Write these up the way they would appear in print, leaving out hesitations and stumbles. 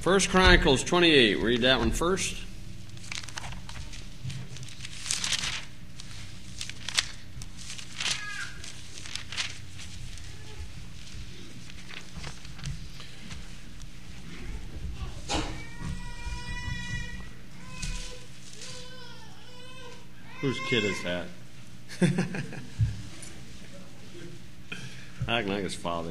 1 Chronicles 28. Read that one first. Whose kid is that? Acting like his father.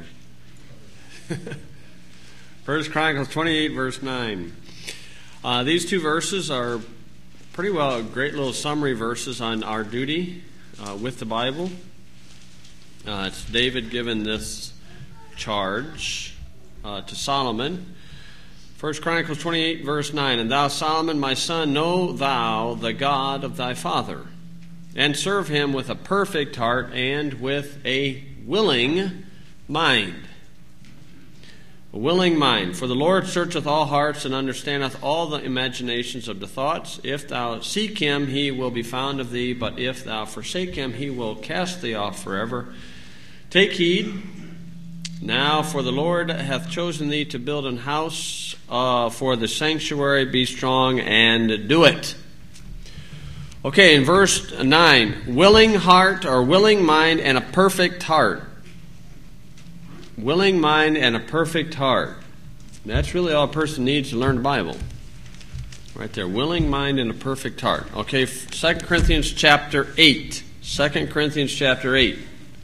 1 Chronicles 28, verse 9. These two verses are pretty well great little summary verses on our duty with the Bible. It's David given this charge to Solomon. 1 Chronicles 28, verse 9, And thou, Solomon, my son, know thou the God of thy father, and serve him with a perfect heart and with a willing mind. A willing mind. For the Lord searcheth all hearts and understandeth all the imaginations of the thoughts. If thou seek him, he will be found of thee, but if thou forsake him, he will cast thee off forever. Take heed. Now, for the Lord hath chosen thee to build an house for the sanctuary. Be strong and do it. Okay, in verse 9, willing heart or willing mind and a perfect heart. Willing mind and a perfect heart. That's really all a person needs to learn the Bible. Right there, willing mind and a perfect heart. Okay, 2 Corinthians chapter 8. 2 Corinthians chapter 8.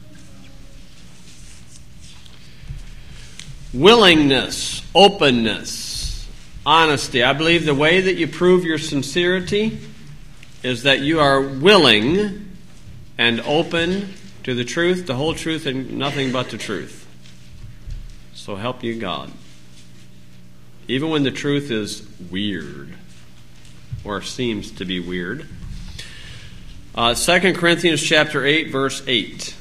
Willingness, openness, honesty. I believe the way that you prove your sincerity is that you are willing and open to the truth, the whole truth, and nothing but the truth. So help you God. Even when the truth is weird or seems to be weird. 2 Corinthians chapter 8, verse 8.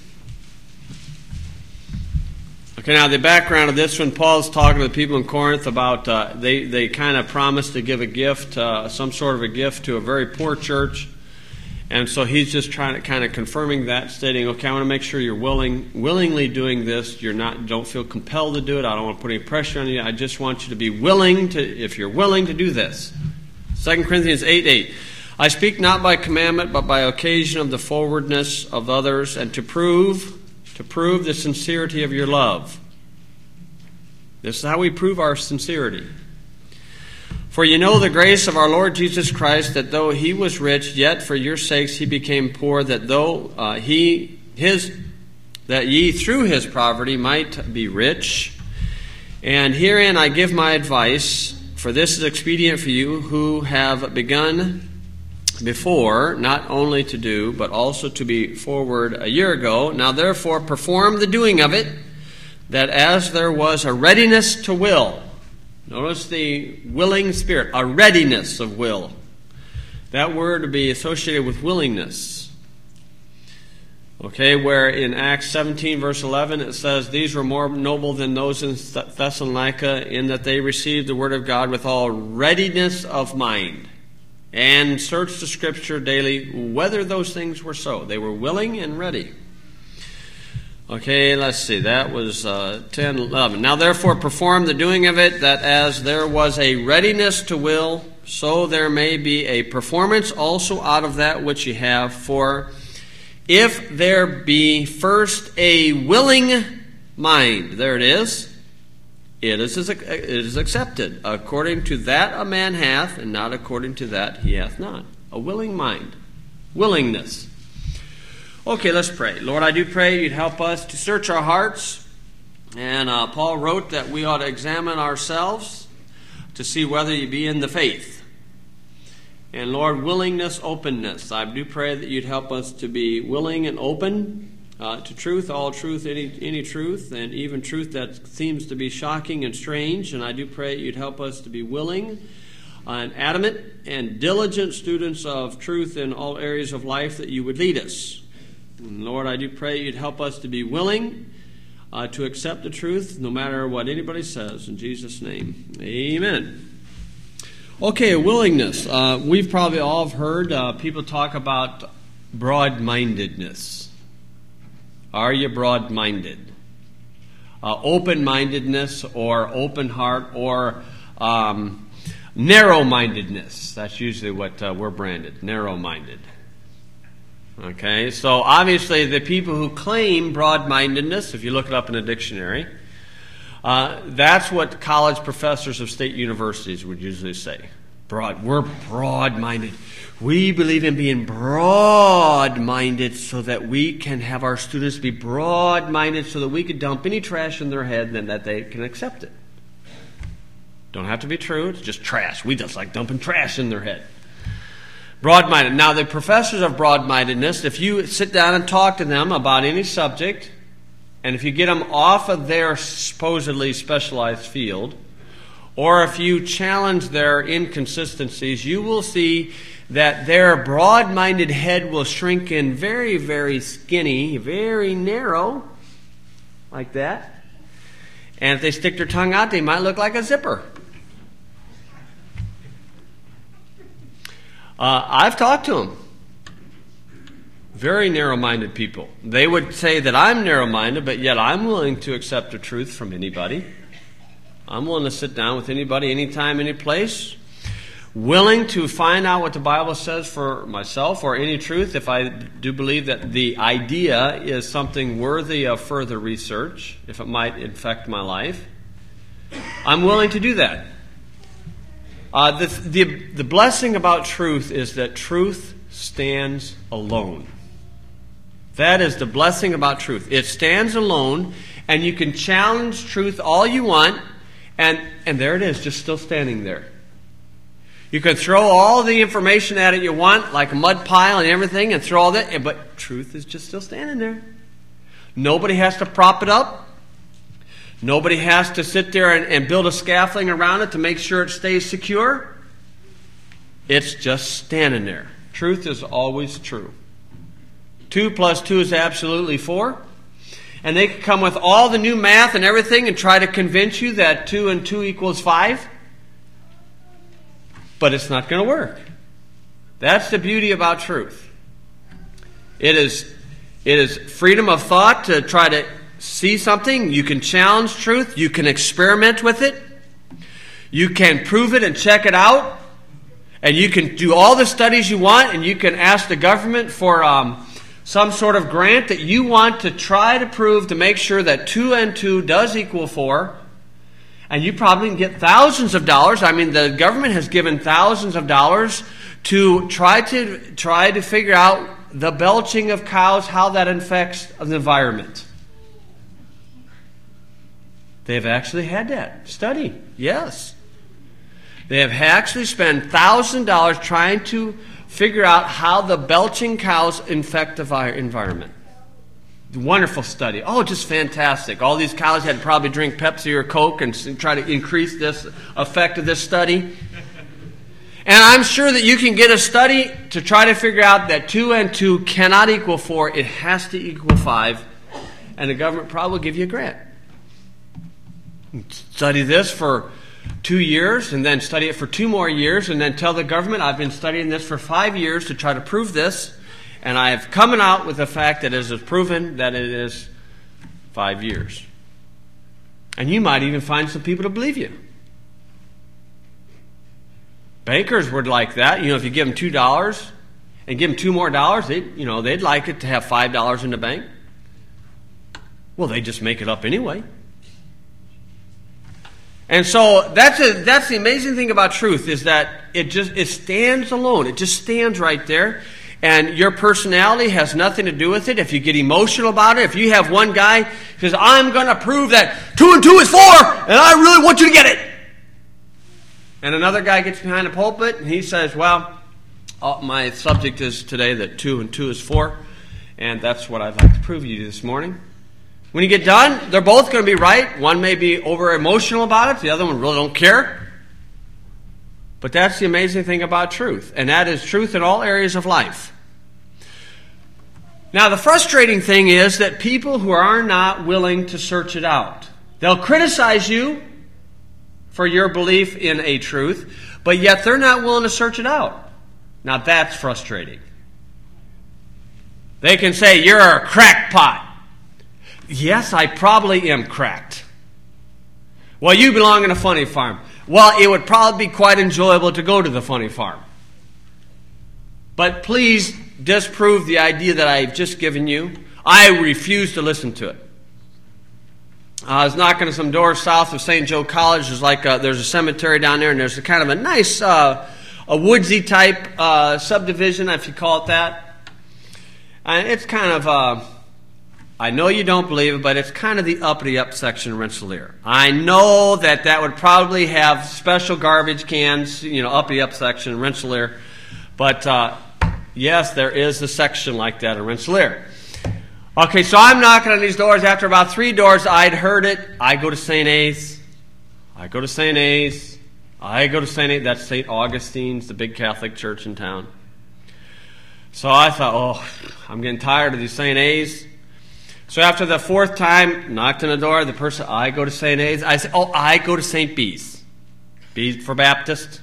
Okay, now the background of this one, Paul's talking to the people in Corinth about they kind of promised to give a gift, some sort of a gift to a very poor church. And so he's just trying to kind of confirming that, stating, okay, I want to make sure you're willingly doing this. Don't feel compelled to do it. I don't want to put any pressure on you. I just want you to be willing to, if you're willing to do this. 2 Corinthians 8:8. I speak not by commandment, but by occasion of the forwardness of others, and to prove the sincerity of your love. This is how we prove our sincerity. For you know the grace of our Lord Jesus Christ, that though he was rich, yet for your sakes he became poor, that that ye through his poverty might be rich. And herein I give my advice, for this is expedient for you who have begun before, not only to do, but also to be forward a year ago. Now therefore perform the doing of it, that as there was a readiness to will. Notice the willing spirit, a readiness of will. That word to be associated with willingness. Okay, where in Acts 17 verse 11 it says, These were more noble than those in Thessalonica, in that they received the word of God with all readiness of mind, and searched the Scripture daily whether those things were so. They were willing and ready. Okay, let's see. That was 10, 11. Now therefore perform the doing of it, that as there was a readiness to will, so there may be a performance also out of that which ye have. For if there be first a willing mind, there it is, it is accepted, according to that a man hath, and not according to that he hath not. A willing mind. Willingness. Okay, let's pray. Lord, I do pray you'd help us to search our hearts. And Paul wrote that we ought to examine ourselves to see whether you be in the faith. And Lord, willingness, openness. I do pray that you'd help us to be willing and open to truth, all truth, any truth, and even truth that seems to be shocking and strange. And I do pray you'd help us to be willing and adamant and diligent students of truth in all areas of life, that you would lead us. And Lord, I do pray you'd help us to be willing to accept the truth no matter what anybody says. In Jesus' name, amen. Okay, willingness. We've probably all heard people talk about broad-mindedness. Are you broad-minded? Open-mindedness or open heart or narrow-mindedness. That's usually what we're branded, narrow-minded. Okay, so obviously the people who claim broad-mindedness, if you look it up in a dictionary, that's what college professors of state universities would usually say. We're broad-minded. We believe in being broad-minded so that we can have our students be broad-minded so that we can dump any trash in their head and that they can accept it. Don't have to be true. It's just trash. We just like dumping trash in their head. Broad-minded. Now, the professors of broad-mindedness, if you sit down and talk to them about any subject, and if you get them off of their supposedly specialized field, or if you challenge their inconsistencies, you will see that their broad-minded head will shrink in very, very skinny, very narrow, like that. And if they stick their tongue out, they might look like a zipper. I've talked to them. Very narrow-minded people. They would say that I'm narrow-minded, but yet I'm willing to accept the truth from anybody. I'm willing to sit down with anybody, anytime, any place. Willing to find out what the Bible says for myself or any truth if I do believe that the idea is something worthy of further research, if it might affect my life. I'm willing to do that. The blessing about truth is that truth stands alone. That is the blessing about truth. It stands alone, and you can challenge truth all you want, and there it is, just still standing there. You can throw all the information at it you want, like a mud pile and everything, and throw all that, but truth is just still standing there. Nobody has to prop it up. Nobody has to sit there and build a scaffolding around it to make sure it stays secure. It's just standing there. Truth is always true. 2 plus 2 is absolutely 4. And they can come with all the new math and everything and try to convince you that 2 and 2 equals 5. But it's not going to work. That's the beauty about truth. It is freedom of thought to try to see something. You can challenge truth. You can experiment with it. You can prove it and check it out. And you can do all the studies you want, and you can ask the government for some sort of grant that you want to try to prove to make sure that 2 and 2 does equal 4. And you probably can get thousands of dollars. I mean, the government has given thousands of dollars to try to figure out the belching of cows, how that affects the environment. They've actually had that study. Yes. They have actually spent $1,000 trying to figure out how the belching cows infect the environment. Wonderful study. Oh, just fantastic. All these cows had to probably drink Pepsi or Coke and try to increase this effect of this study. And I'm sure that you can get a study to try to figure out that 2 and 2 cannot equal 4. It has to equal 5. And the government probably will give you a grant. Study this for 2 years and then study it for 2 more years and then tell the government, I've been studying this for 5 years to try to prove this. And I have come out with the fact that it is proven that it is 5 years. And you might even find some people to believe you. Bankers would like that. If you give them $2 and give them $2 more, they'd like it to have $5 in the bank. Well, they just make it up anyway. And so that's the amazing thing about truth is that it stands alone. It just stands right there. And your personality has nothing to do with it. If you get emotional about it, if you have one guy who says, I'm going to prove that 2 and 2 is 4, and I really want you to get it. And another guy gets behind the pulpit, and he says, well, my subject is today that 2 and 2 is 4, and that's what I'd like to prove to you this morning. When you get done, they're both going to be right. One may be over-emotional about it. The other one really don't care. But that's the amazing thing about truth. And that is truth in all areas of life. Now, the frustrating thing is that people who are not willing to search it out. They'll criticize you for your belief in a truth, but yet they're not willing to search it out. Now, that's frustrating. They can say, you're a crackpot. Yes, I probably am cracked. Well, you belong in a funny farm. Well, it would probably be quite enjoyable to go to the funny farm. But please disprove the idea that I've just given you. I refuse to listen to it. I was knocking on some doors south of St. Joe College. There's a cemetery down there, and there's a kind of a nice, a woodsy type subdivision, if you call it that. And it's kind of, I know you don't believe it, but it's kind of the uppity up section of Rensselaer. I know that would probably have special garbage cans, uppity up section of Rensselaer. But yes, there is a section like that in Rensselaer. Okay, so I'm knocking on these doors. After about 3 doors, I'd heard it. I go to St. A's. I go to St. A's. I go to St. A's. That's St. Augustine's, the big Catholic church in town. So I thought, I'm getting tired of these St. A's. So after the 4th time, knocked on the door, the person, I go to St. A's. I said, I go to St. B's. B's for Baptist.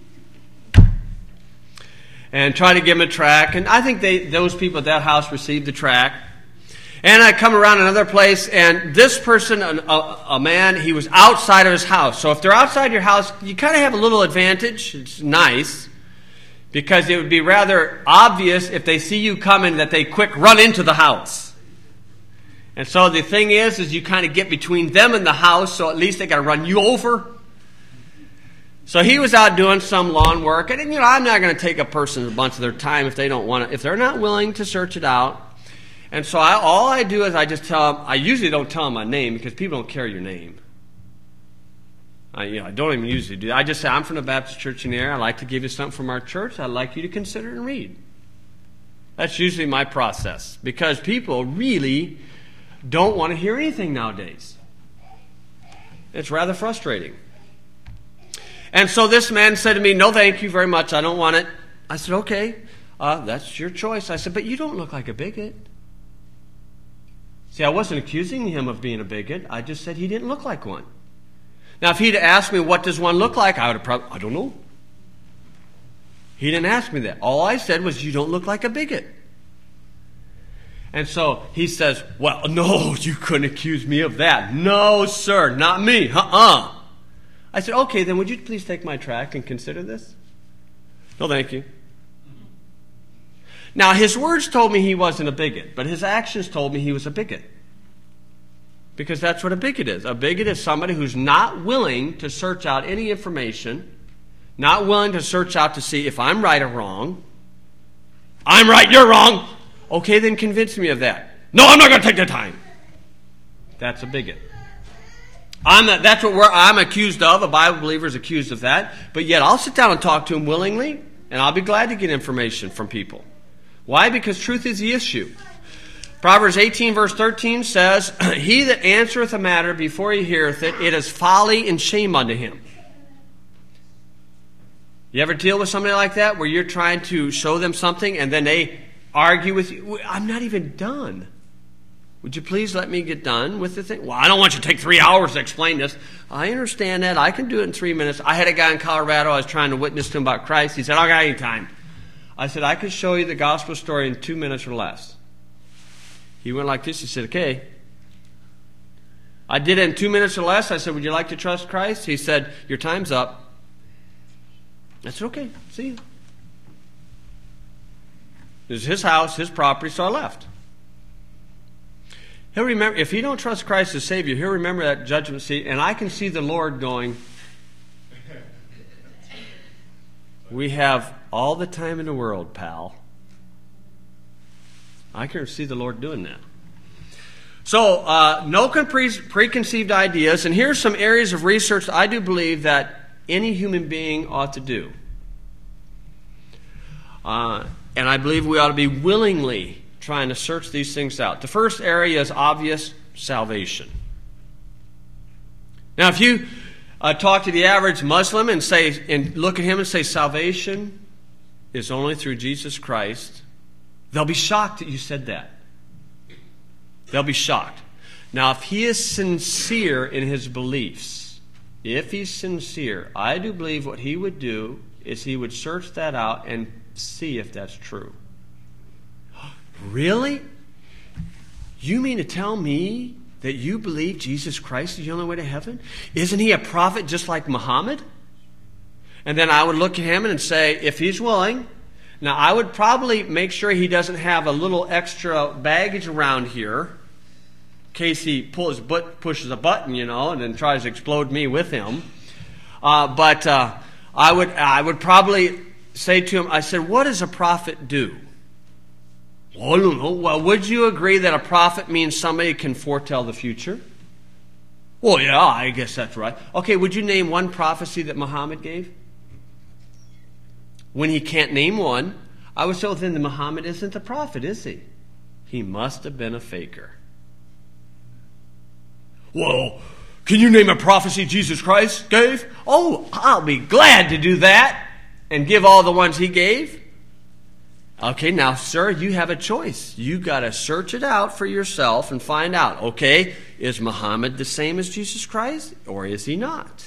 And try to give them a tract. And I think those people at that house received the tract. And I come around another place, and this person, a man, he was outside of his house. So if they're outside your house, you kind of have a little advantage. It's nice. Because it would be rather obvious if they see you coming that they quick run into the house. And so the thing is you kind of get between them and the house, so at least they got to run you over. So he was out doing some lawn work, and I'm not going to take a person a bunch of their time if they don't want to, if they're not willing to search it out. And so all I do is I just tell them, I usually don't tell them my name because people don't care your name. I don't even usually do that. I just say, I'm from the Baptist Church in the area. I'd like to give you something from our church. I'd like you to consider and read. That's usually my process because people really don't want to hear anything nowadays. It's rather frustrating. And so this man said to me, no, thank you very much. I don't want it. I said, okay, that's your choice. I said, but you don't look like a bigot. See, I wasn't accusing him of being a bigot. I just said he didn't look like one. Now, if he'd asked me, what does one look like? I would have probably, I don't know. He didn't ask me that. All I said was, you don't look like a bigot. And so he says, well, no, you couldn't accuse me of that. No, sir, not me. I said, okay, then would you please take my tract and consider this? No, thank you. Now, his words told me he wasn't a bigot, but his actions told me he was a bigot. Because that's what a bigot is. A bigot is somebody who's not willing to search out any information, not willing to search out to see if I'm right or wrong. I'm right, you're wrong. Okay, then convince me of that. No, I'm not going to take the time. That's a bigot. That's what I'm accused of. A Bible believer is accused of that. But yet I'll sit down and talk to him willingly, and I'll be glad to get information from people. Why? Because truth is the issue. Proverbs 18 verse 13 says, he that answereth a matter before he heareth it, it is folly and shame unto him. You ever deal with somebody like that where you're trying to show them something and then they argue with you? I'm not even done. Would you please let me get done with the thing? Well, I don't want you to take 3 hours to explain this. I understand that. I can do it in 3 minutes. I had a guy in Colorado I was trying to witness to him about Christ. He said, I don't got any time. I said, I could show you the gospel story in 2 minutes or less. He went like this. He said, okay. I did it in 2 minutes or less. I said, would you like to trust Christ? He said, your time's up. I said, okay, see you. It was his house, his property, so I left. He'll remember, if he don't trust Christ as Savior, he'll remember that judgment seat, and I can see the Lord going, we have all the time in the world, pal. I can see the Lord doing that. So, no preconceived ideas. And here's some areas of research I do believe that any human being ought to do. And I believe we ought to be willingly trying to search these things out. The first area is obvious: salvation. Now, if you talk to the average Muslim and look at him and say salvation is only through Jesus Christ, they'll be shocked that you said that. They'll be shocked. Now, if he is sincere in his beliefs, if he's sincere, I do believe what he would do is he would search that out and see if that's true. Really? You mean to tell me that you believe Jesus Christ is the only way to heaven? Isn't he a prophet just like Muhammad? And then I would look at him and say, if he's willing, now I would probably make sure he doesn't have a little extra baggage around here in case he pushes a button, and then tries to explode me with him. But I would probably say to him, I said, what does a prophet do? Well, I don't know. Well, would you agree that a prophet means somebody can foretell the future? Well, yeah, I guess that's right. Okay, would you name one prophecy that Muhammad gave? When he can't name one, I would say, well, then Muhammad isn't a prophet, is he? He must have been a faker. Well, can you name a prophecy Jesus Christ gave? Oh, I'll be glad to do that and give all the ones he gave. Okay, now, sir, you have a choice. You got to search it out for yourself and find out, okay, is Muhammad the same as Jesus Christ or is he not?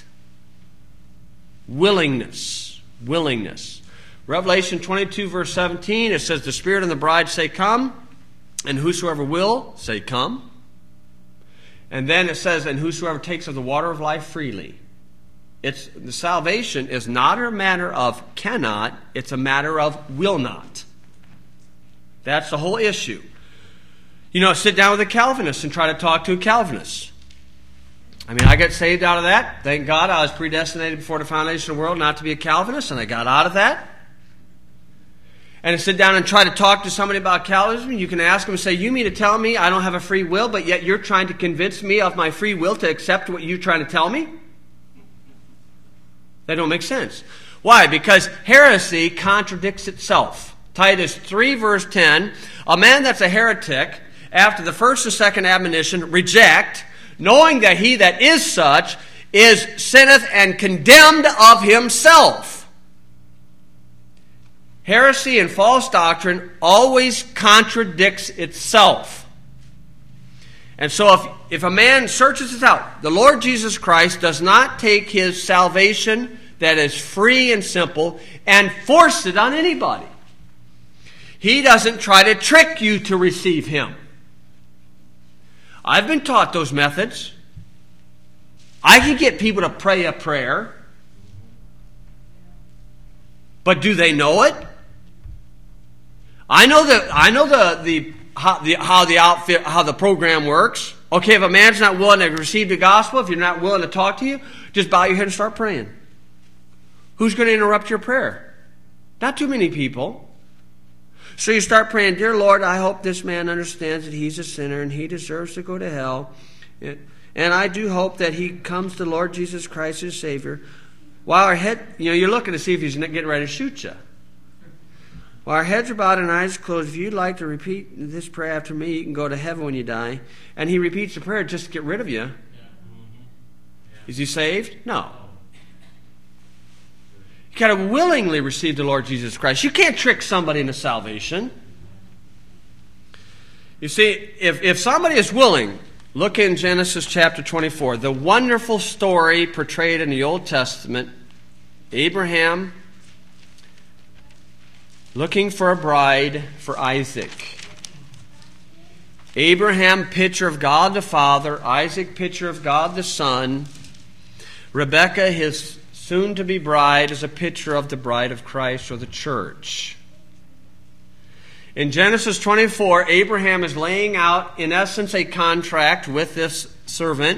Willingness. Revelation 22, verse 17, it says, the Spirit and the bride say, come, and whosoever will, say, come. And then it says, and whosoever takes of the water of life freely. The salvation is not a matter of cannot, it's a matter of will not. That's the whole issue. Sit down with a Calvinist and try to talk to a Calvinist. I got saved out of that. Thank God I was predestinated before the foundation of the world not to be a Calvinist, and I got out of that. And to sit down and try to talk to somebody about Calvinism, you can ask them and say, you mean to tell me I don't have a free will, but yet you're trying to convince me of my free will to accept what you're trying to tell me? That don't make sense. Why? Because heresy contradicts itself. Titus 3, verse 10, a man that's a heretic, after the first and second admonition, reject, knowing that he that is such is sinneth and condemned of himself. Heresy and false doctrine always contradicts itself. And so if a man searches this out, the Lord Jesus Christ does not take his salvation that is free and simple and force it on anybody. He doesn't try to trick you to receive him. I've been taught those methods. I can get people to pray a prayer. But do they know it? I know how the program works. Okay, if a man's not willing to receive the gospel, if you're not willing to talk to you, just bow your head and start praying. Who's going to interrupt your prayer? Not too many people. So you start praying, dear Lord, I hope this man understands that he's a sinner and he deserves to go to hell. And I do hope that he comes to Lord Jesus Christ as Savior. While our head, you're looking to see if he's getting ready to shoot you. While our heads are bowed and eyes closed, if you'd like to repeat this prayer after me, you can go to heaven when you die. And he repeats the prayer just to get rid of you. Is he saved? No. You got to willingly receive the Lord Jesus Christ. You can't trick somebody into salvation. You see, if somebody is willing, look in Genesis chapter 24, the wonderful story portrayed in the Old Testament, Abraham looking for a bride for Isaac. Abraham, picture of God the Father. Isaac, picture of God the Son. Rebekah, his soon-to-be bride, is a picture of the bride of Christ or the church. In Genesis 24, Abraham is laying out, in essence, a contract with this servant.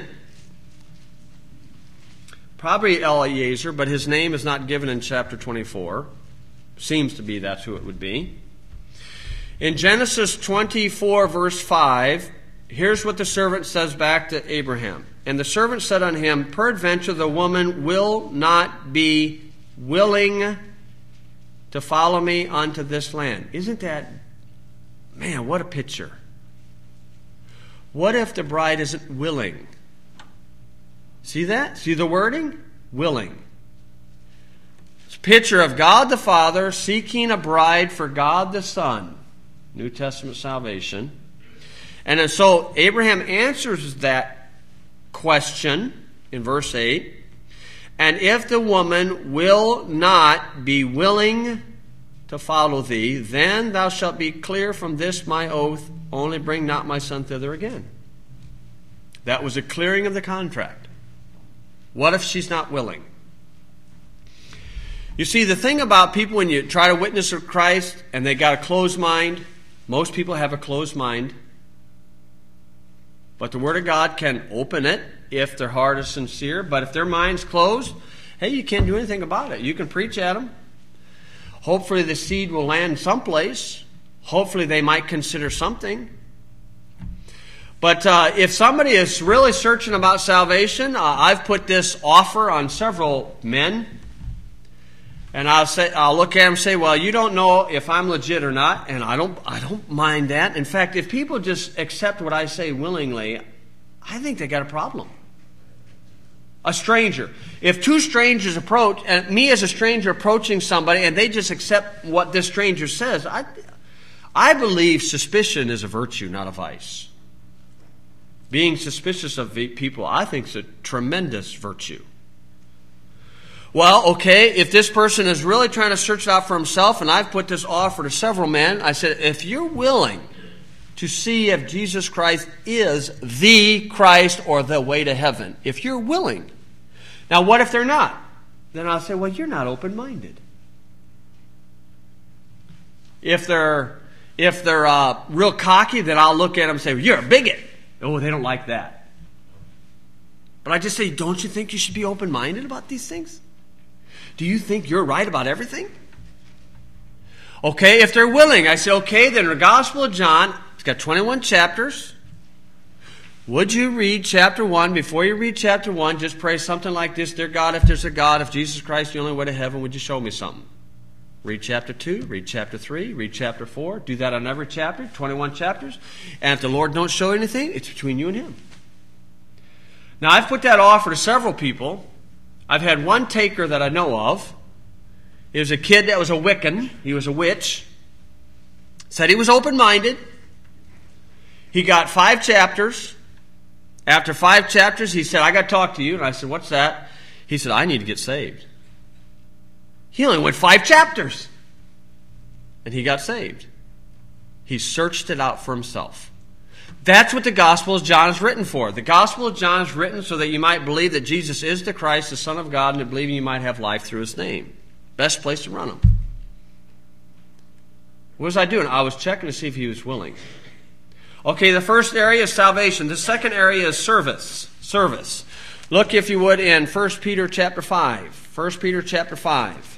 Probably Eliezer, but his name is not given in chapter 24. Seems to be that's who it would be. In Genesis 24, verse 5, here's what the servant says back to Abraham. And the servant said unto him, peradventure the woman will not be willing to follow me unto this land. Isn't that, man, what a picture. What if the bride isn't willing? See that? See the wording? Willing. It's a picture of God the Father seeking a bride for God the Son. New Testament salvation. And so Abraham answers that question in verse 8. And if the woman will not be willing to follow thee, then thou shalt be clear from this my oath, only bring not my son thither again. That was a clearing of the contract. What if she's not willing? You see, the thing about people when you try to witness for Christ and they got a closed mind, most people have a closed mind. But the Word of God can open it if their heart is sincere. But if their mind's closed, hey, you can't do anything about it. You can preach at them. Hopefully the seed will land someplace. Hopefully they might consider something. But if somebody is really searching about salvation, I've put this offer on several men. And I'll look at them and say, well, you don't know if I'm legit or not, and I don't mind that. In fact, if people just accept what I say willingly, I think they got a problem. A stranger. If two strangers approach, and me as a stranger approaching somebody, and they just accept what this stranger says, I believe suspicion is a virtue, not a vice. Being suspicious of people, I think, is a tremendous virtue. Well, okay, if this person is really trying to search it out for himself, and I've put this offer to several men, I said, if you're willing to see if Jesus Christ is the Christ or the way to heaven, if you're willing. Now, what if they're not? Then I'll say, well, you're not open-minded. If they're real cocky, then I'll look at them and say, well, you're a bigot. Oh, they don't like that. But I just say, don't you think you should be open-minded about these things? Do you think you're right about everything? Okay, if they're willing, I say, okay, then the Gospel of John, it's got 21 chapters. Would you read chapter 1? Before you read chapter 1, just pray something like this. Dear God, if there's a God, if Jesus Christ is the only way to heaven, would you show me something? Read chapter 2, read chapter 3, read chapter 4. Do that on every chapter, 21 chapters. And if the Lord don't show anything, it's between you and Him. Now, I've put that offer to several people. I've had one taker that I know of. He was a kid that was a Wiccan. He was a witch. Said he was open-minded. He got 5 chapters. After 5 chapters, he said, I got to talk to you. And I said, what's that? He said, I need to get saved. He only went 5 chapters. And he got saved. He searched it out for himself. That's what the Gospel of John is written for. The Gospel of John is written so that you might believe that Jesus is the Christ, the Son of God, and that believing you might have life through His name. Best place to run them. What was I doing? I was checking to see if he was willing. Okay, the first area is salvation. The second area is service. Service. Look, if you would, in 1 Peter chapter 5. 1 Peter chapter 5.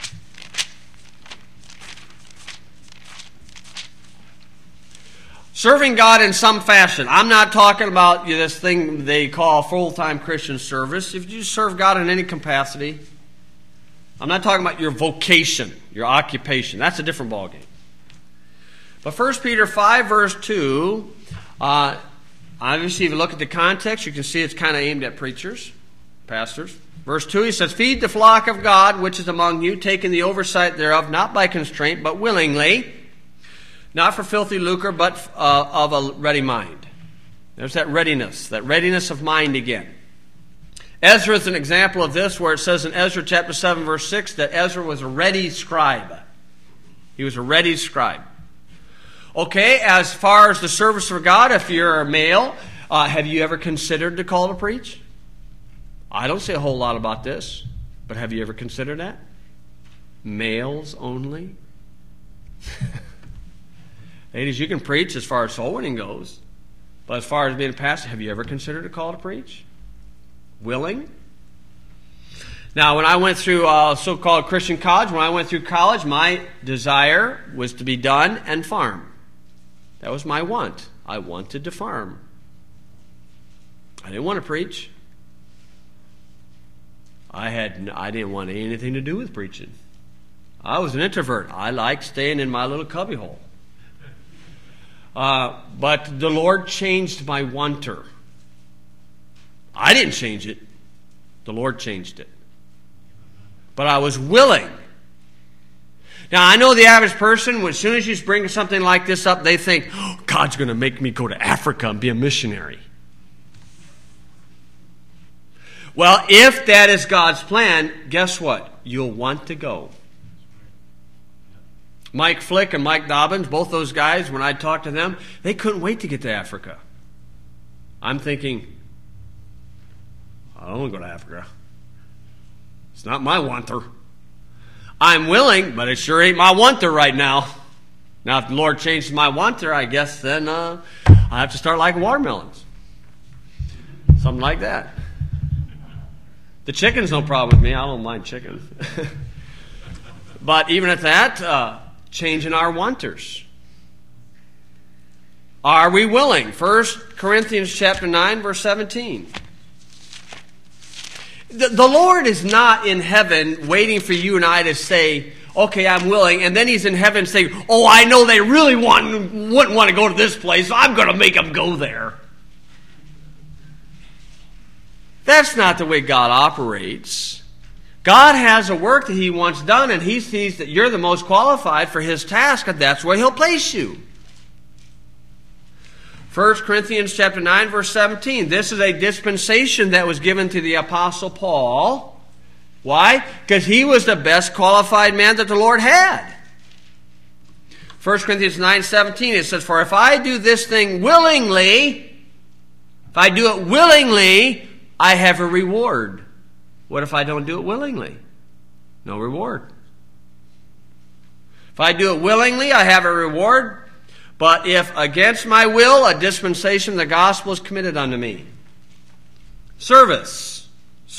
Serving God in some fashion. I'm not talking about this thing they call full-time Christian service. If you serve God in any capacity, I'm not talking about your vocation, your occupation. That's a different ballgame. But 1 Peter 5, verse 2, obviously if you look at the context, you can see it's kind of aimed at preachers, pastors. Verse 2, he says, feed the flock of God which is among you, taking the oversight thereof, not by constraint, but willingly, not for filthy lucre, but of a ready mind. There's that readiness of mind again. Ezra is an example of this, where it says in Ezra chapter 7, verse 6, that Ezra was a ready scribe. He was a ready scribe. Okay, as far as the service for God, if you're a male, have you ever considered the call to preach? I don't say a whole lot about this, but have you ever considered that? Males only? Ladies, you can preach as far as soul winning goes. But as far as being a pastor, have you ever considered a call to preach? Willing? Now, when I went through so-called Christian college, when I went through college, my desire was to be done and farm. That was my want. I wanted to farm. I didn't want to preach. I didn't want anything to do with preaching. I was an introvert. I liked staying in my little cubbyhole. But the Lord changed my wanter. I didn't change it. The Lord changed it. But I was willing. Now, I know the average person, as soon as you bring something like this up, they think, oh, God's going to make me go to Africa and be a missionary. Well, if that is God's plan, guess what? You'll want to go. Mike Flick and Mike Dobbins, both those guys, when I talked to them, they couldn't wait to get to Africa. I'm thinking, don't want to go to Africa. It's not my wanter. I'm willing, but it sure ain't my wanter right now. Now, if the Lord changes my wanter, I guess then I have to start liking watermelons. Something like that. The chicken's no problem with me. I don't mind chicken. But even at that, changing our wanters. Are we willing? 1 Corinthians chapter 9, verse 17. The Lord is not in heaven waiting for you and I to say, okay, I'm willing, and then He's in heaven saying, oh, I know they really wouldn't want to go to this place, so I'm going to make them go there. That's not the way God operates. God has a work that He wants done, and He sees that you're the most qualified for His task, and that's where He'll place you. 1 Corinthians chapter 9, verse 17. This is a dispensation that was given to the Apostle Paul. Why? Because he was the best qualified man that the Lord had. 1 Corinthians 9, 17, it says, for if I do this thing willingly, if I do it willingly, I have a reward. What if I don't do it willingly? No reward. If I do it willingly, I have a reward. But if against my will, a dispensation of the gospel is committed unto me. Service.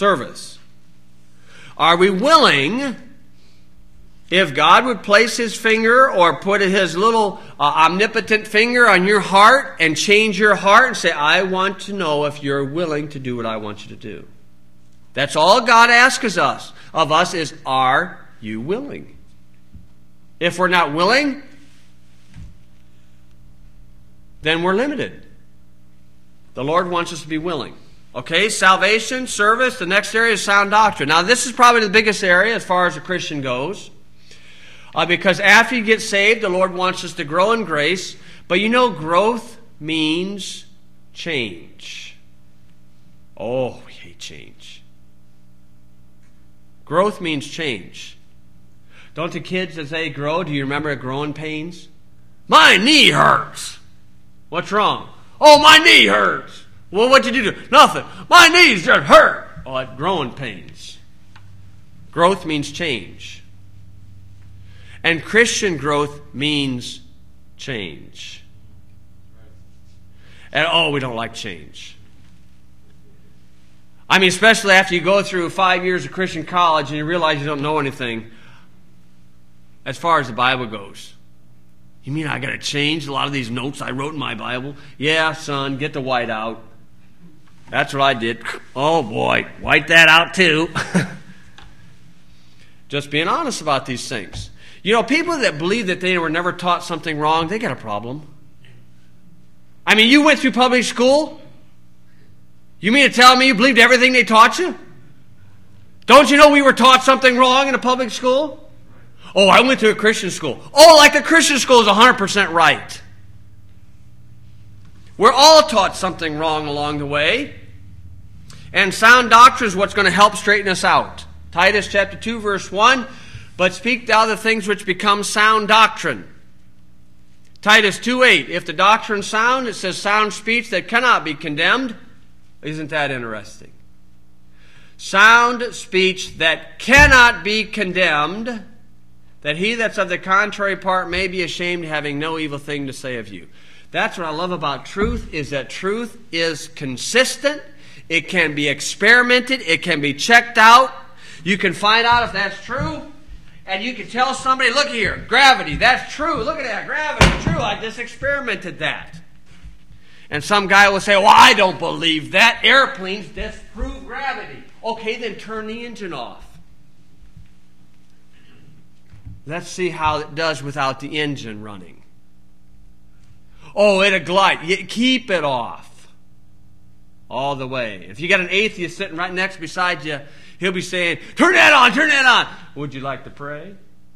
Are we willing, if God would place His finger or put His little omnipotent finger on your heart and change your heart and say, I want to know if you're willing to do what I want you to do. That's all God asks of us is, are you willing? If we're not willing, then we're limited. The Lord wants us to be willing. Okay, salvation, service. The next area is sound doctrine. Now, this is probably the biggest area as far as a Christian goes. Because after you get saved, the Lord wants us to grow in grace. But you know, growth means change. Oh, we hate change. Growth means change. Don't the kids, as they grow, do you remember growing pains? My knee hurts. What's wrong? Oh, my knee hurts. Well, what'd you do? Nothing. My knees just hurt. Oh, it's growing pains. Growth means change. And Christian growth means change. And we don't like change. I mean, especially after you go through 5 years of Christian college and you realize you don't know anything as far as the Bible goes. You mean I got to change a lot of these notes I wrote in my Bible? Yeah, son, get the white out. That's what I did. Oh, boy, white that out too. Just being honest about these things. You know, people that believe that they were never taught something wrong, they got a problem. I mean, you went through public school? You mean to tell me you believed everything they taught you? Don't you know we were taught something wrong in a public school? Oh, I went to a Christian school. Oh, like the Christian school is 100% right. We're all taught something wrong along the way. And sound doctrine is what's going to help straighten us out. Titus chapter 2, verse 1, but speak thou the things which become sound doctrine. Titus 2:8, if the doctrine sound, it says sound speech that cannot be condemned. Isn't that interesting? Sound speech that cannot be condemned, that he that's of the contrary part may be ashamed, having no evil thing to say of you. That's what I love about truth, is that truth is consistent. It can be experimented. It can be checked out. You can find out if that's true. And you can tell somebody, look here, gravity, that's true. Look at that, gravity, true. I just experimented that. And some guy will say, well, I don't believe that. Airplanes disprove gravity. Okay, then turn the engine off. Let's see how it does without the engine running. Oh, it'll glide. Keep it off. All the way. If you got an atheist sitting right next beside you, he'll be saying, turn that on, turn that on. Would you like to pray?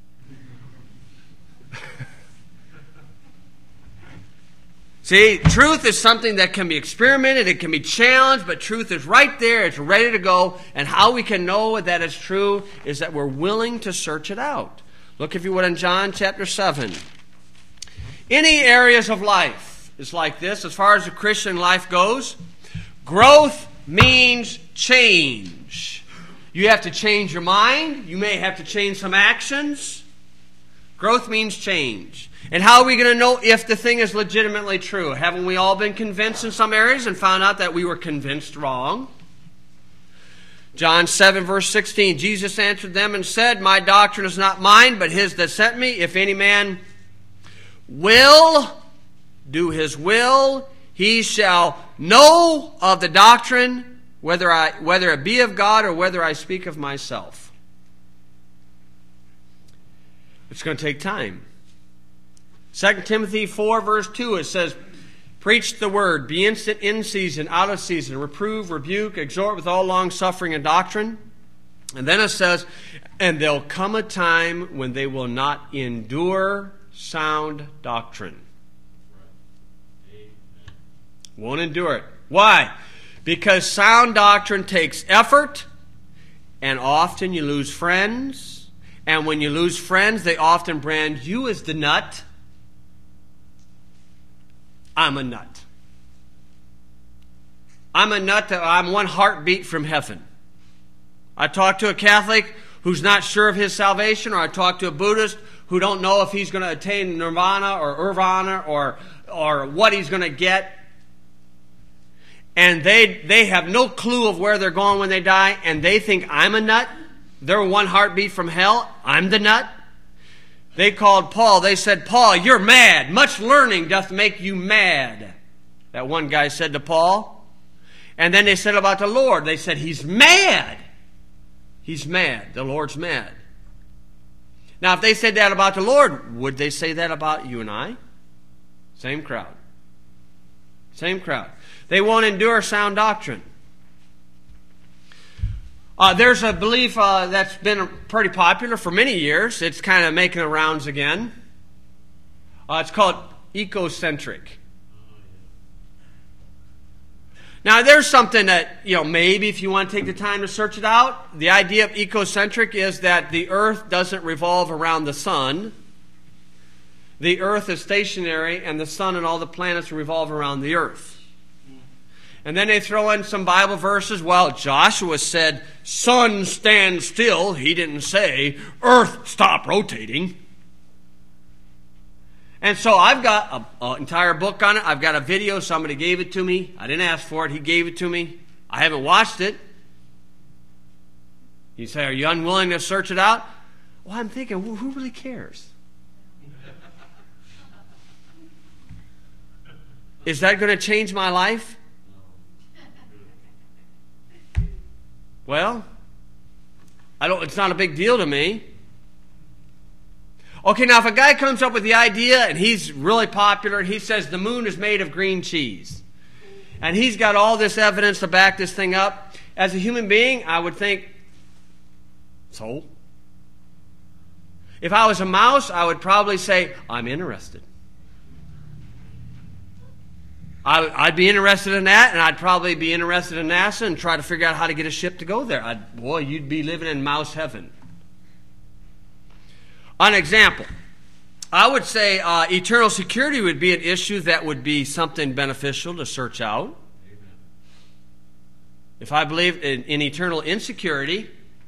See, truth is something that can be experimented, it can be challenged, but truth is right there, it's ready to go. And how we can know that it's true is that we're willing to search it out. Look, if you would, in John chapter 7. Any areas of life is like this, as far as the Christian life goes. Growth means change. You have to change your mind. You may have to change some actions. Growth means change. And how are we going to know if the thing is legitimately true? Haven't we all been convinced in some areas and found out that we were convinced wrong? John 7, verse 16, Jesus answered them and said, my doctrine is not mine, but his that sent me. If any man will do his will, he shall know of the doctrine, whether it be of God or whether I speak of myself. It's going to take time. 2 Timothy 4, verse 2, it says, preach the word, be instant in season, out of season, reprove, rebuke, exhort with all long suffering and doctrine. And then it says, and there'll come a time when they will not endure sound doctrine. Won't endure it. Why? Because sound doctrine takes effort, and often you lose friends. And when you lose friends, they often brand you as the nut. I'm a nut. I'm a nut that I'm one heartbeat from heaven. I talk to a Catholic who's not sure of his salvation, or I talk to a Buddhist who don't know if he's going to attain nirvana or nirvana or what he's going to get. And they have no clue of where they're going when they die, and they think I'm a nut. They're one heartbeat from hell. I'm the nut. They called Paul. They said, Paul, you're mad. Much learning doth make you mad. That one guy said to Paul. And then they said about the Lord. They said, he's mad. He's mad. The Lord's mad. Now, if they said that about the Lord, would they say that about you and I? Same crowd. Same crowd. They won't endure sound doctrine. There's a belief that's been pretty popular for many years. It's kind of making the rounds again. It's called ecocentric. Now, there's something that, maybe if you want to take the time to search it out, the idea of ecocentric is that the earth doesn't revolve around the sun. The earth is stationary, and the sun and all the planets revolve around the earth. And then they throw in some Bible verses. Well, Joshua said, sun stand still. He didn't say, earth stop rotating. And so I've got an entire book on it. I've got a video. Somebody gave it to me. I didn't ask for it. He gave it to me. I haven't watched it. You say, are you unwilling to search it out? Well, I'm thinking, well, who really cares? Is that going to change my life? Well, it's not a big deal to me. Okay, now if a guy comes up with the idea and he's really popular and he says the moon is made of green cheese, and he's got all this evidence to back this thing up, as a human being, I would think, so? If I was a mouse, I would probably say, I'm interested. I'd be interested in that, and I'd probably be interested in NASA and try to figure out how to get a ship to go there. Boy, you'd be living in mouse heaven. An example, I would say eternal security would be an issue that would be something beneficial to search out. Amen. If I believe in eternal insecurity,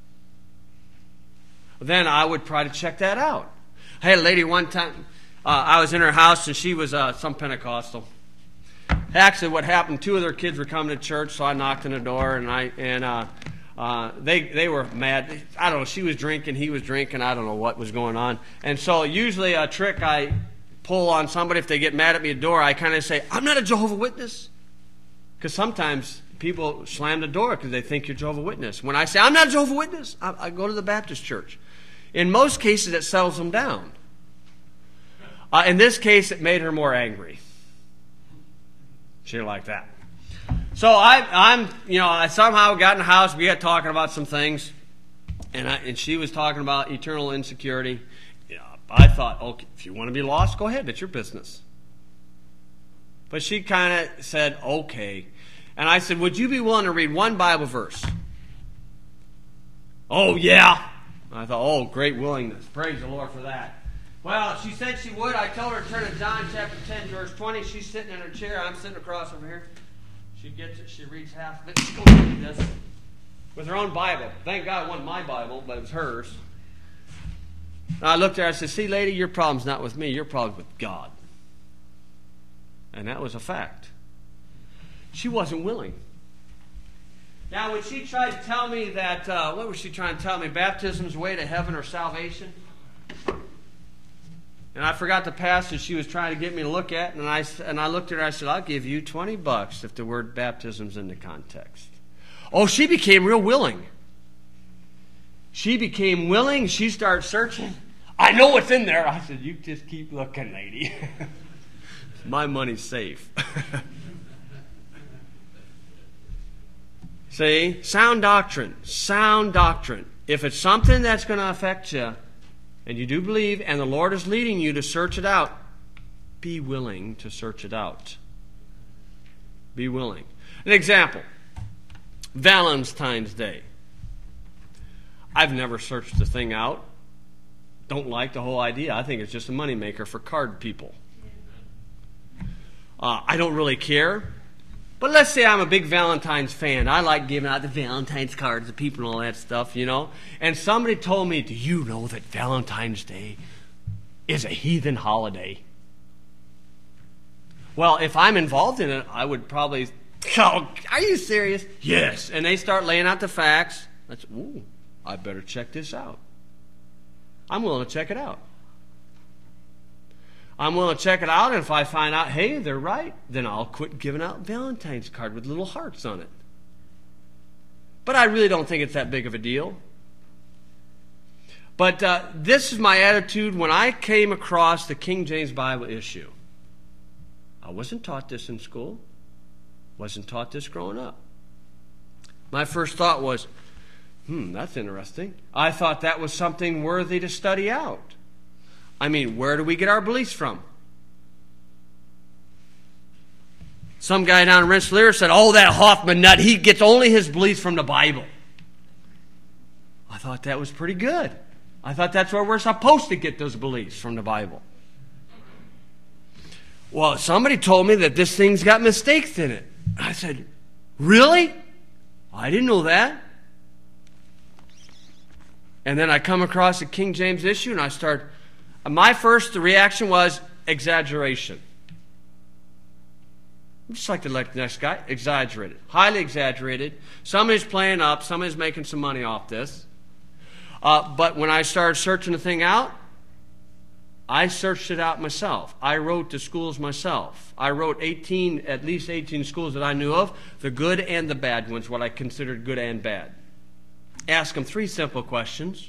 then I would try to check that out. I had a lady one time, I was in her house, and she was some Pentecostal. Actually, what happened, two of their kids were coming to church, so I knocked on the door, and they were mad. I don't know, she was drinking, he was drinking, I don't know what was going on. And so usually a trick I pull on somebody, if they get mad at me at the door, I kind of say, I'm not a Jehovah's Witness. Because sometimes people slam the door because they think you're a Jehovah's Witness. When I say, I'm not a Jehovah's Witness, I go to the Baptist church. In most cases, it settles them down. In this case, it made her more angry. She didn't like that. So I somehow got in the house. We got talking about some things, and she was talking about eternal insecurity. I thought, okay, if you want to be lost, go ahead. It's your business. But she kind of said, okay. And I said, would you be willing to read one Bible verse? Oh, yeah. I thought, oh, great willingness. Praise the Lord for that. Well, she said she would. I told her to turn to John chapter 10, verse 20. She's sitting in her chair. I'm sitting across over here. She gets it. She reads half of it. She goes like this with her own Bible. Thank God it wasn't my Bible, but it was hers. And I looked at her. I said, "See, lady, your problem's not with me. Your problem's with God." And that was a fact. She wasn't willing. Now, when she tried to tell me that, what was she trying to tell me? Baptism's the way to heaven or salvation? And I forgot the passage she was trying to get me to look at. And I looked at her. I said, "I'll give you $20 if the word baptism's in the context." Oh, she became real willing. She became willing. She started searching. "I know what's in there." I said, "You just keep looking, lady. My money's safe." See? Sound doctrine. Sound doctrine. If it's something that's going to affect you, and you do believe, and the Lord is leading you to search it out, be willing to search it out. Be willing. An example. Valentine's Day. I've never searched the thing out. Don't like the whole idea. I think it's just a moneymaker for card people. I don't really care. But let's say I'm a big Valentine's fan. I like giving out the Valentine's cards to people and all that stuff, you know. And somebody told me, "Do you know that Valentine's Day is a heathen holiday?" Well, if I'm involved in it, I would probably, "Oh, are you serious?" "Yes." And they start laying out the facts. Ooh, I better check this out. I'm willing to check it out. I'm willing to check it out, and if I find out, hey, they're right, then I'll quit giving out Valentine's card with little hearts on it. But I really don't think it's that big of a deal. But this is my attitude when I came across the King James Bible issue. I wasn't taught this in school. Wasn't taught this growing up. My first thought was, that's interesting. I thought that was something worthy to study out. I mean, where do we get our beliefs from? Some guy down in Rensselaer said, "Oh, that Hoffman nut, he gets only his beliefs from the Bible." I thought that was pretty good. I thought that's where we're supposed to get those beliefs, from the Bible. Well, somebody told me that this thing's got mistakes in it. I said, "Really? I didn't know that." And then I come across the King James issue, and my first reaction was exaggeration. Just like the next guy, exaggerated. Highly exaggerated. Somebody's playing up. Somebody's making some money off this. But when I started searching the thing out, I searched it out myself. I wrote the schools myself. I wrote at least 18 schools that I knew of, the good and the bad ones, what I considered good and bad. Ask them 3 simple questions.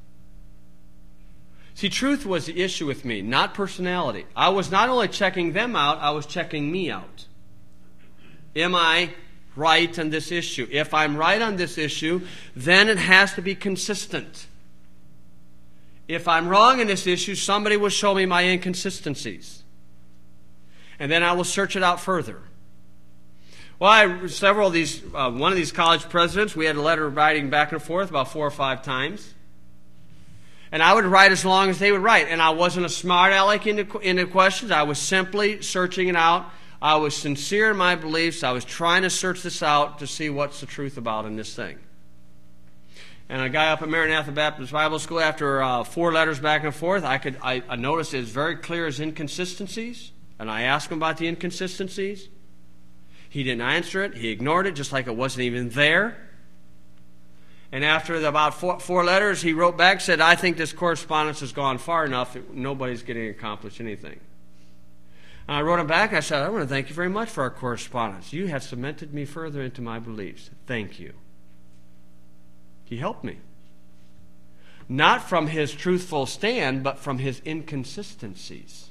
See, truth was the issue with me, not personality. I was not only checking them out, I was checking me out. Am I right on this issue? If I'm right on this issue, then it has to be consistent. If I'm wrong in this issue, somebody will show me my inconsistencies. And then I will search it out further. Well, one of these college presidents, we had a letter writing back and forth about 4 or 5 times. And I would write as long as they would write. And I wasn't a smart aleck in the questions. I was simply searching it out. I was sincere in my beliefs. I was trying to search this out to see what's the truth about in this thing. And a guy up at Maranatha Baptist Bible School, after 4 letters back and forth, I noticed it was very clear as inconsistencies. And I asked him about the inconsistencies. He didn't answer it. He ignored it, just like it wasn't even there. And after about 4 letters, he wrote back, said, "I think this correspondence has gone far enough. Nobody's getting accomplished anything." And I wrote him back. I said, "I want to thank you very much for our correspondence. You have cemented me further into my beliefs. Thank you." He helped me. Not from his truthful stand, but from his inconsistencies.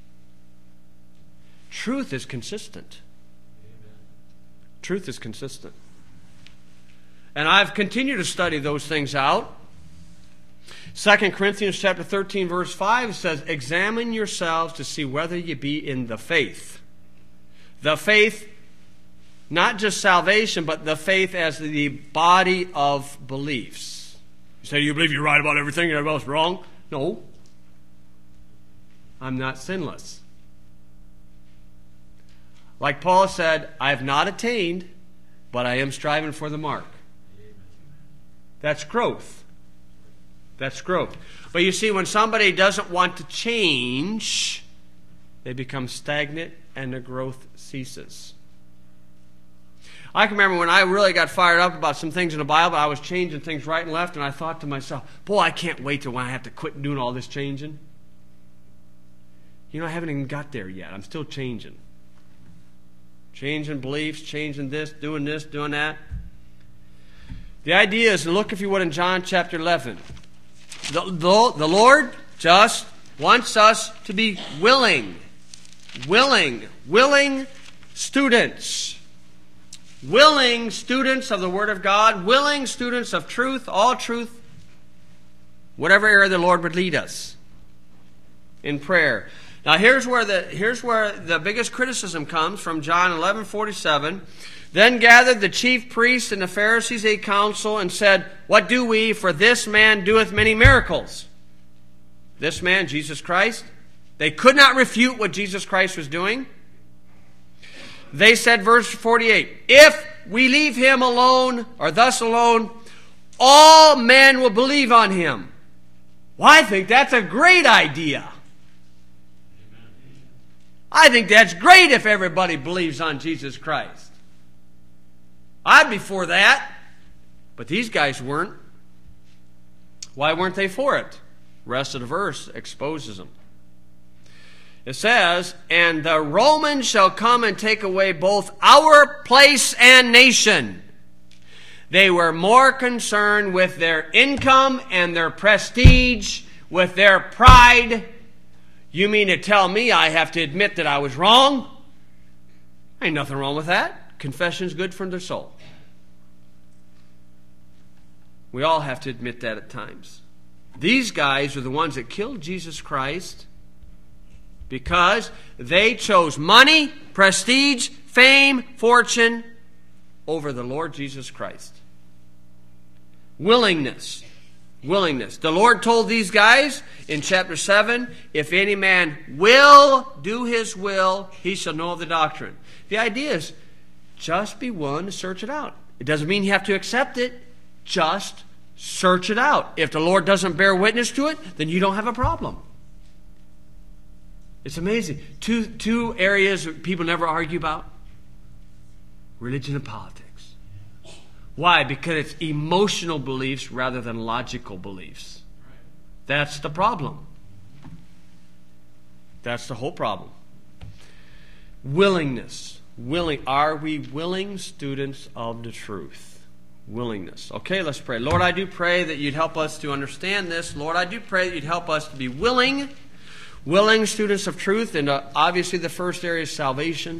Truth is consistent. Truth is consistent. And I've continued to study those things out. 2 Corinthians chapter 13, verse 5 says, "Examine yourselves to see whether you be in the faith." The faith, not just salvation, but the faith as the body of beliefs. You say, "Do you believe you're right about everything and everybody else wrong?" No. I'm not sinless. Like Paul said, I have not attained, but I am striving for the mark. That's growth. That's growth. But you see, when somebody doesn't want to change, they become stagnant and the growth ceases. I can remember when I really got fired up about some things in the Bible, I was changing things right and left, and I thought to myself, boy, I can't wait till when I have to quit doing all this changing. You know, I haven't even got there yet. I'm still changing. Changing beliefs, changing this, doing that. The idea is, look if you would in John chapter 11. The Lord just wants us to be willing students. Willing students of the Word of God, willing students of truth, all truth, whatever area the Lord would lead us in prayer. Now here's where the biggest criticism comes from John 11:47. Then gathered the chief priests and the Pharisees a council and said, What do we? For this man doeth many miracles. This man, Jesus Christ. They could not refute what Jesus Christ was doing. They said, verse 48, If we leave him alone, or thus alone, all men will believe on him. Well, I think that's a great idea. I think that's great if everybody believes on Jesus Christ. I'd be for that. But these guys weren't. Why weren't they for it? The rest of the verse exposes them. It says, And the Romans shall come and take away both our place and nation. They were more concerned with their income and their prestige, with their pride. You mean to tell me I have to admit that I was wrong? Ain't nothing wrong with that. Confession's good for the soul. We all have to admit that at times. These guys are the ones that killed Jesus Christ because they chose money, prestige, fame, fortune over the Lord Jesus Christ. Willingness. The Lord told these guys in chapter 7, If any man will do his will, he shall know of the doctrine. The idea is just be willing to search it out. It doesn't mean you have to accept it. Just search it out. If the Lord doesn't bear witness to it, then you don't have a problem. It's amazing. Two areas people never argue about. Religion and politics. Why? Because it's emotional beliefs rather than logical beliefs. That's the problem. That's the whole problem. Willingness. Are we willing students of the truth? Willingness. Okay, let's pray. Lord, I do pray that you'd help us to understand this. Lord, I do pray that you'd help us to be willing students of truth. And obviously the first area is salvation.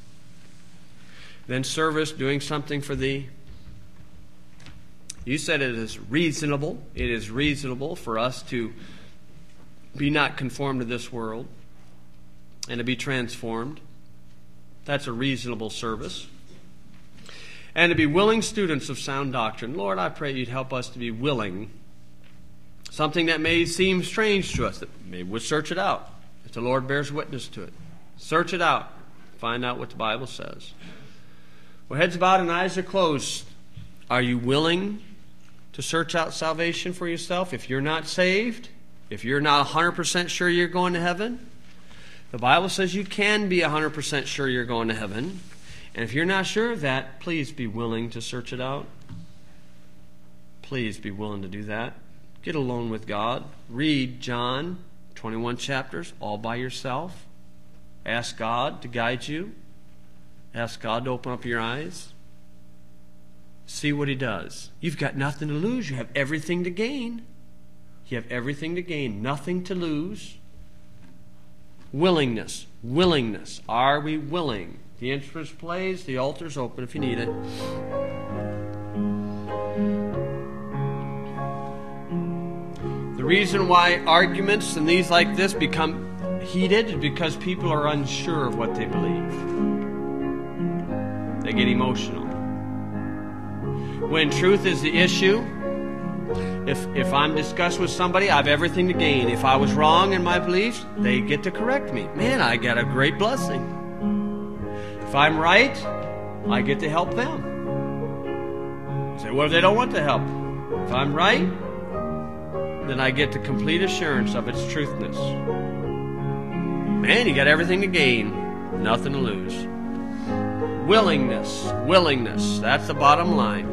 Then service, doing something for thee. You said it is reasonable. It is reasonable for us to be not conformed to this world and to be transformed. That's a reasonable service. And to be willing students of sound doctrine. Lord, I pray you'd help us to be willing. Something that may seem strange to us, that maybe we'll search it out. If the Lord bears witness to it. Search it out. Find out what the Bible says. Well, heads bowed and eyes are closed. Are you willing to search out salvation for yourself? If you're not saved, if you're not 100% sure you're going to heaven, the Bible says you can be 100% sure you're going to heaven. And if you're not sure of that, please be willing to search it out. Please be willing to do that. Get alone with God. Read John, 21 chapters, all by yourself. Ask God to guide you. Ask God to open up your eyes. See what He does. You've got nothing to lose. You have everything to gain. You have everything to gain, nothing to lose. Willingness. Are we willing? The instrument plays, the altar's open if you need it. The reason why arguments and these like this become heated is because people are unsure of what they believe. They get emotional. When truth is the issue, if I'm discussed with somebody, I have everything to gain. If I was wrong in my beliefs, they get to correct me. Man, I got a great blessing. If I'm right, I get to help them. You say, what if they don't want the help? If I'm right, then I get the complete assurance of its truthness. Man, you got everything to gain, nothing to lose. Willingness, that's the bottom line.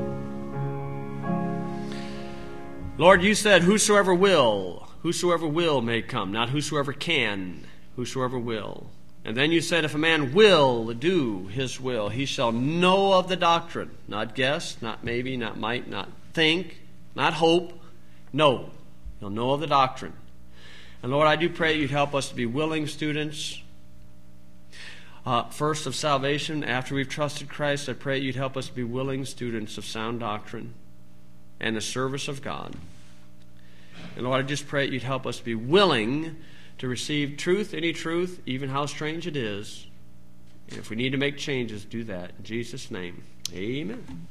Lord, you said, whosoever will may come, not whosoever can, whosoever will. And then you said, if a man will do his will, he shall know of the doctrine. Not guess, not maybe, not might, not think, not hope. No, he'll know of the doctrine. And Lord, I do pray you'd help us to be willing students. First of salvation, after we've trusted Christ, I pray you'd help us to be willing students of sound doctrine and the service of God. And Lord, I just pray you'd help us to be willing to receive truth, any truth, even how strange it is. And if we need to make changes, do that. In Jesus' name, amen.